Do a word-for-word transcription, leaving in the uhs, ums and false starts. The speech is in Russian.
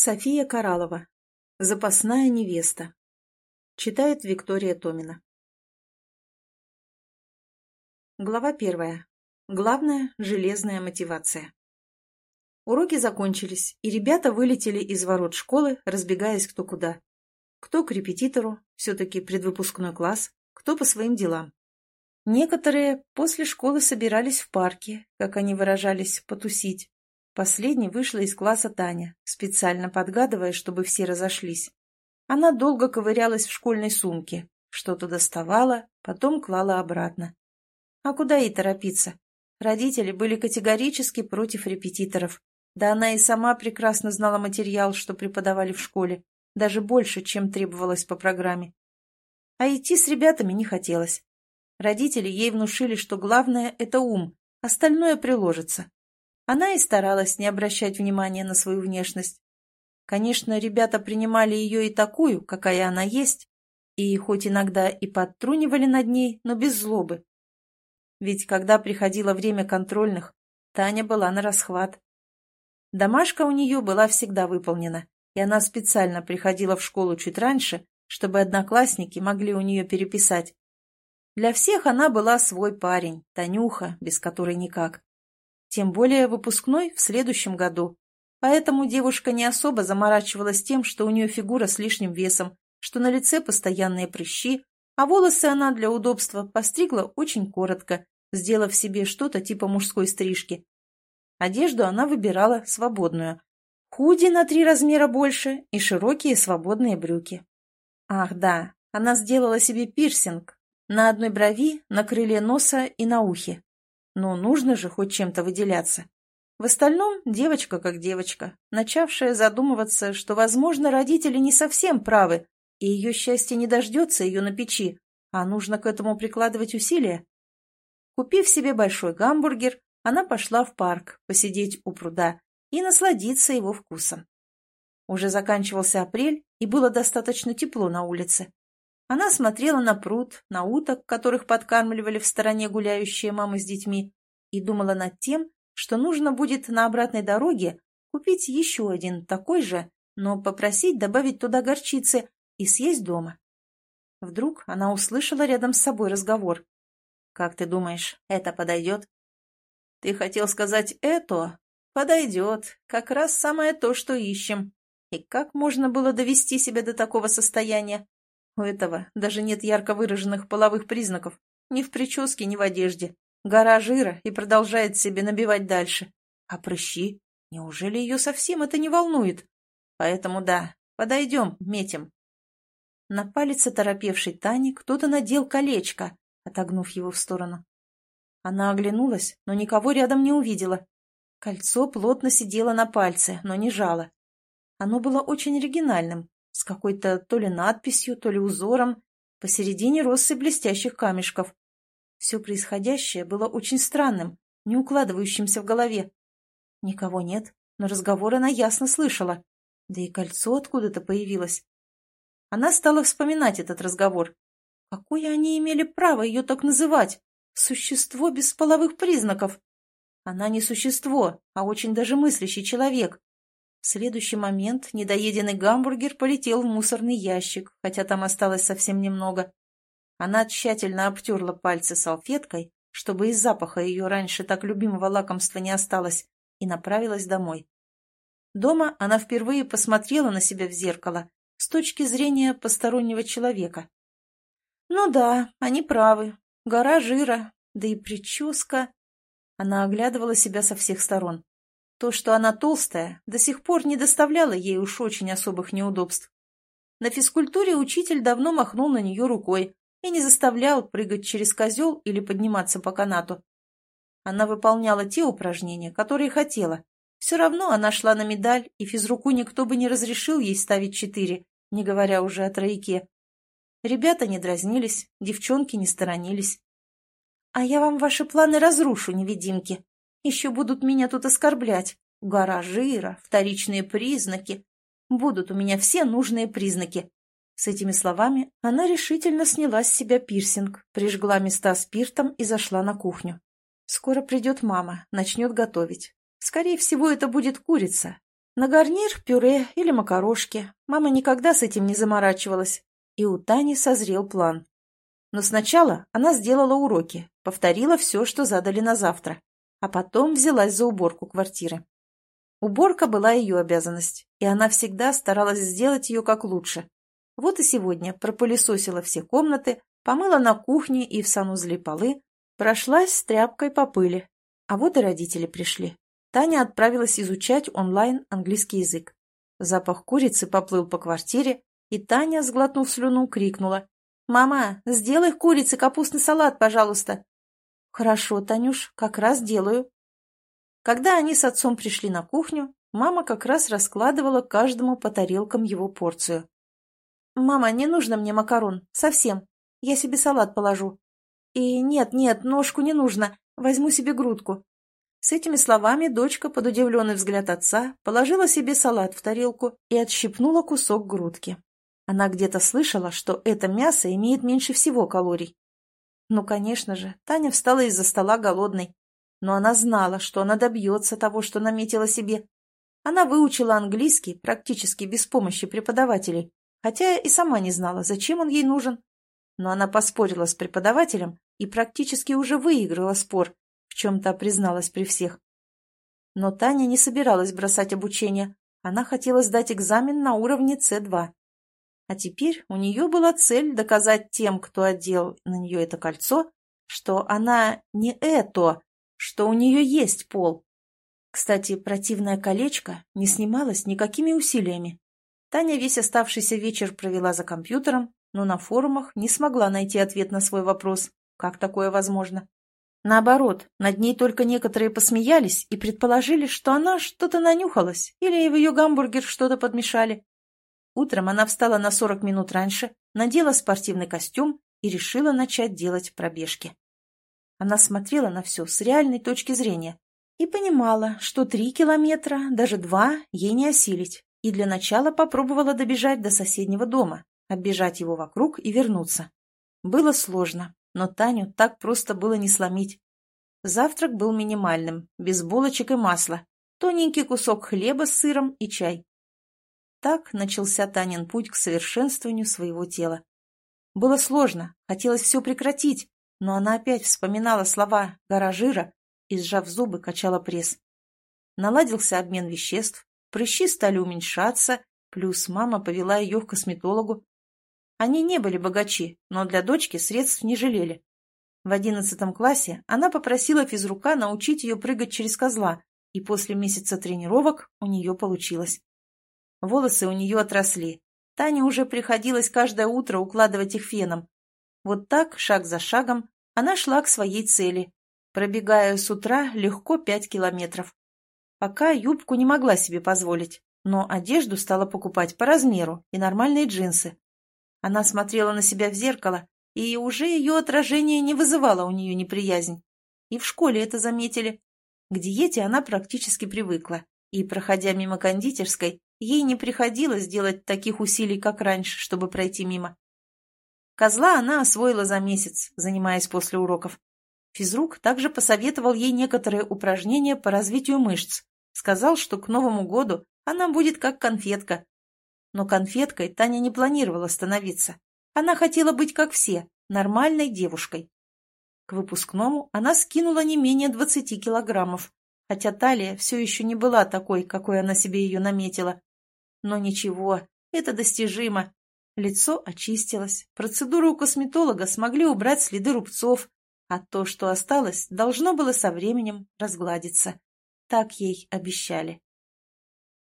София Кораллова. Запасная невеста. Читает Виктория Томина. Глава первая. Главная железная мотивация. Уроки закончились, и ребята вылетели из ворот школы, разбегаясь кто куда. Кто к репетитору, все-таки предвыпускной класс, кто по своим делам. Некоторые после школы собирались в парке, как они выражались, потусить. Последней вышла из класса Таня, специально подгадывая, чтобы все разошлись. Она долго ковырялась в школьной сумке, что-то доставала, потом клала обратно. А куда ей торопиться? Родители были категорически против репетиторов. Да она и сама прекрасно знала материал, что преподавали в школе, даже больше, чем требовалось по программе. А идти с ребятами не хотелось. Родители ей внушили, что главное – это ум, остальное приложится. Она и старалась не обращать внимания на свою внешность. Конечно, ребята принимали ее и такую, какая она есть, и хоть иногда и подтрунивали над ней, но без злобы. Ведь когда приходило время контрольных, Таня была нарасхват. Домашка у нее была всегда выполнена, и она специально приходила в школу чуть раньше, чтобы одноклассники могли у нее переписать. Для всех она была свой парень, Танюха, без которой никак. Тем более выпускной в следующем году. Поэтому девушка не особо заморачивалась тем, что у нее фигура с лишним весом, что на лице постоянные прыщи, а волосы она для удобства постригла очень коротко, сделав себе что-то типа мужской стрижки. Одежду она выбирала свободную. Худи на три размера больше и широкие свободные брюки. Ах да, она сделала себе пирсинг на одной брови, на крыле носа и на ухе. Но нужно же хоть чем-то выделяться. В остальном девочка как девочка, начавшая задумываться, что, возможно, родители не совсем правы, и ее счастье не дождется ее на печи, а нужно к этому прикладывать усилия. Купив себе большой гамбургер, она пошла в парк посидеть у пруда и насладиться его вкусом. Уже заканчивался апрель, и было достаточно тепло на улице. Она смотрела на пруд, на уток, которых подкармливали в стороне гуляющие мамы с детьми, и думала над тем, что нужно будет на обратной дороге купить еще один такой же, но попросить добавить туда горчицы и съесть дома. Вдруг она услышала рядом с собой разговор. «Как ты думаешь, это подойдет?» «Ты хотел сказать «это»? Подойдет. Как раз самое то, что ищем. И как можно было довести себя до такого состояния? У этого даже нет ярко выраженных половых признаков. Ни в прическе, ни в одежде. Гора жира и продолжает себе набивать дальше. А прыщи? Неужели ее совсем это не волнует? Поэтому да, подойдем, метим». На палец оторопевшей Тани кто-то надел колечко, отогнув его в сторону. Она оглянулась, но никого рядом не увидела. Кольцо плотно сидело на пальце, но не жало. Оно было очень оригинальным, с какой-то то ли надписью, то ли узором, посередине россыпь блестящих камешков. Все происходящее было очень странным, не укладывающимся в голове. Никого нет, но разговор она ясно слышала. Да и кольцо откуда-то появилось. Она стала вспоминать этот разговор. Какое они имели право ее так называть? Существо без половых признаков. Она не существо, а очень даже мыслящий человек. В следующий момент недоеденный гамбургер полетел в мусорный ящик, хотя там осталось совсем немного. Она тщательно обтерла пальцы салфеткой, чтобы из запаха ее раньше так любимого лакомства не осталось, и направилась домой. Дома она впервые посмотрела на себя в зеркало с точки зрения постороннего человека. Ну да, они правы. Гора жира, да и прическа. Она оглядывала себя со всех сторон. То, что она толстая, до сих пор не доставляло ей уж очень особых неудобств. На физкультуре учитель давно махнул на нее рукой и не заставлял прыгать через козел или подниматься по канату. Она выполняла те упражнения, которые хотела. Все равно она шла на медаль, и физруку никто бы не разрешил ей ставить четыре, не говоря уже о тройке. Ребята не дразнились, девчонки не сторонились. «А я вам ваши планы разрушу, невидимки. Еще будут меня тут оскорблять. Гора жира, вторичные признаки. Будут у меня все нужные признаки». С этими словами она решительно сняла с себя пирсинг, прижгла места спиртом и зашла на кухню. Скоро придет мама, начнет готовить. Скорее всего, это будет курица. На гарнир пюре или макарошки. Мама никогда с этим не заморачивалась. И у Тани созрел план. Но сначала она сделала уроки, повторила все, что задали на завтра, а потом взялась за уборку квартиры. Уборка была ее обязанность, и она всегда старалась сделать ее как лучше. Вот и сегодня пропылесосила все комнаты, помыла на кухне и в санузле полы, прошлась с тряпкой по пыли. А вот и родители пришли. Таня отправилась изучать онлайн английский язык. Запах курицы поплыл по квартире, и Таня, сглотнув слюну, крикнула: «Мама, сделай курицы капустный салат, пожалуйста!» «Хорошо, Танюш, как раз делаю». Когда они с отцом пришли на кухню, мама как раз раскладывала каждому по тарелкам его порцию. «Мама, не нужно мне макарон, совсем. Я себе салат положу. И нет, нет, ножку не нужно, возьму себе грудку». С этими словами дочка, под удивленный взгляд отца, положила себе салат в тарелку и отщипнула кусок грудки. Она где-то слышала, что это мясо имеет меньше всего калорий. Ну, конечно же, Таня встала из-за стола голодной. Но она знала, что она добьется того, что наметила себе. Она выучила английский практически без помощи преподавателей, хотя и сама не знала, зачем он ей нужен. Но она поспорила с преподавателем и практически уже выиграла спор, в чем-то призналась при всех. Но Таня не собиралась бросать обучение. Она хотела сдать экзамен на уровне С два. А теперь у нее была цель доказать тем, кто одел на нее это кольцо, что она не это, что у нее есть пол. Кстати, противное колечко не снималось никакими усилиями. Таня весь оставшийся вечер провела за компьютером, но на форумах не смогла найти ответ на свой вопрос, как такое возможно. Наоборот, над ней только некоторые посмеялись и предположили, что она что-то нанюхалась или в ее гамбургер что-то подмешали. Утром она встала на сорок минут раньше, надела спортивный костюм и решила начать делать пробежки. Она смотрела на все с реальной точки зрения и понимала, что три километра, даже два, ей не осилить, и для начала попробовала добежать до соседнего дома, оббежать его вокруг и вернуться. Было сложно. Но Таню так просто было не сломить. Завтрак был минимальным, без булочек и масла, тоненький кусок хлеба с сыром и чай. Так начался Танин путь к совершенствованию своего тела. Было сложно, хотелось все прекратить, но она опять вспоминала слова «гора жира» и, сжав зубы, качала пресс. Наладился обмен веществ, прыщи стали уменьшаться, плюс мама повела ее к косметологу. Они не были богачи, но для дочки средств не жалели. В одиннадцатом классе она попросила физрука научить ее прыгать через козла, и после месяца тренировок у нее получилось. Волосы у нее отросли. Тане уже приходилось каждое утро укладывать их феном. Вот так, шаг за шагом, она шла к своей цели, пробегая с утра легко пять километров. Пока юбку не могла себе позволить, но одежду стала покупать по размеру и нормальные джинсы. Она смотрела на себя в зеркало, и уже ее отражение не вызывало у нее неприязнь. И в школе это заметили. К диете она практически привыкла, и, проходя мимо кондитерской, ей не приходилось делать таких усилий, как раньше, чтобы пройти мимо. Козла она освоила за месяц, занимаясь после уроков. Физрук также посоветовал ей некоторые упражнения по развитию мышц. Сказал, что к Новому году она будет как конфетка. Но конфеткой Таня не планировала становиться. Она хотела быть как все, нормальной девушкой. К выпускному она скинула не менее двадцати килограммов, хотя талия все еще не была такой, какой она себе ее наметила. Но ничего, это достижимо. Лицо очистилось, процедуры у косметолога смогли убрать следы рубцов, а то, что осталось, должно было со временем разгладиться. Так ей обещали.